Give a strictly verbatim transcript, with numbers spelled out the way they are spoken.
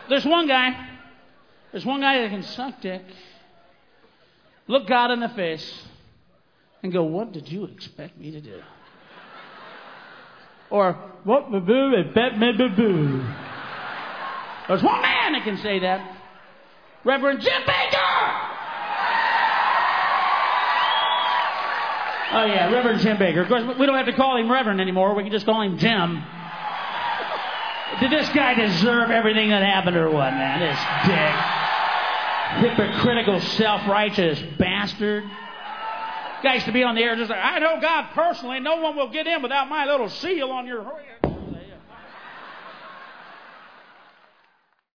There's one guy. There's one guy that can suck dick, look God in the face, and go, "What did you expect me to do?" Or, "What the boo and bet me the boo." There's one man that can say that. Reverend Jim Baker! Oh, yeah, Reverend Jim Baker. Of course, we don't have to call him Reverend anymore. We can just call him Jim. Did this guy deserve everything that happened or what, man? This dick. Hypocritical, self-righteous bastard. Guy used to be on the air just like, "I know God personally. No one will get in without my little seal on your..."